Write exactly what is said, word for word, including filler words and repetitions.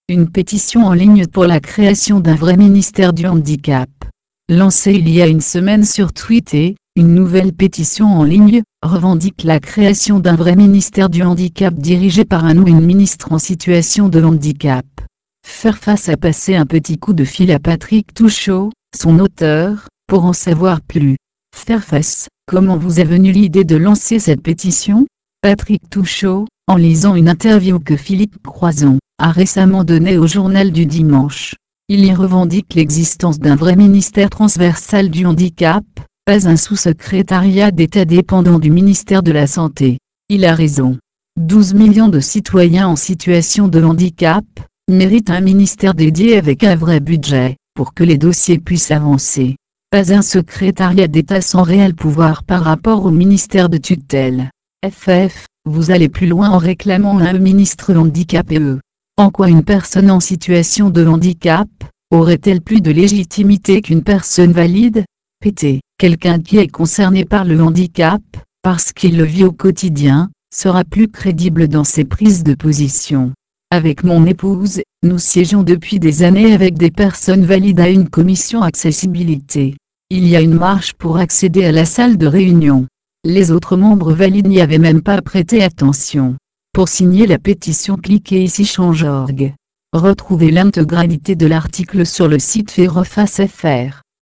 Une pétition en ligne pour la création d'un vrai ministère du handicap. Lancée il y a une semaine sur Twitter, une nouvelle pétition en ligne revendique la création d'un vrai ministère du handicap dirigé par un ou une ministre en situation de handicap. Fairfax a passé un petit coup de fil à Patrick Touchot, son auteur, pour en savoir plus. Fairfax, comment vous est venue l'idée de lancer cette pétition? Patrick Touchot, en lisant une interview que Philippe Croison a récemment donnée au Journal du Dimanche. Il y revendique l'existence d'un vrai ministère transversal du handicap, pas un sous-secrétariat d'État dépendant du ministère de la Santé. Il a raison. douze millions de citoyens en situation de handicap méritent un ministère dédié avec un vrai budget, pour que les dossiers puissent avancer. Pas un secrétariat d'État sans réel pouvoir par rapport au ministère de tutelle. F F, vous allez plus loin en réclamant un ministre handicapé. En quoi une personne en situation de handicap aurait-elle plus de légitimité qu'une personne valide? P T, quelqu'un qui est concerné par le handicap, parce qu'il le vit au quotidien, sera plus crédible dans ses prises de position. Avec mon épouse, nous siégeons depuis des années avec des personnes valides à une commission accessibilité. Il y a une marche pour accéder à la salle de réunion. Les autres membres valides n'y avaient même pas prêté attention. Pour signer la pétition, cliquez ici change point org. Retrouvez l'intégralité de l'article sur le site Fairfax point F R.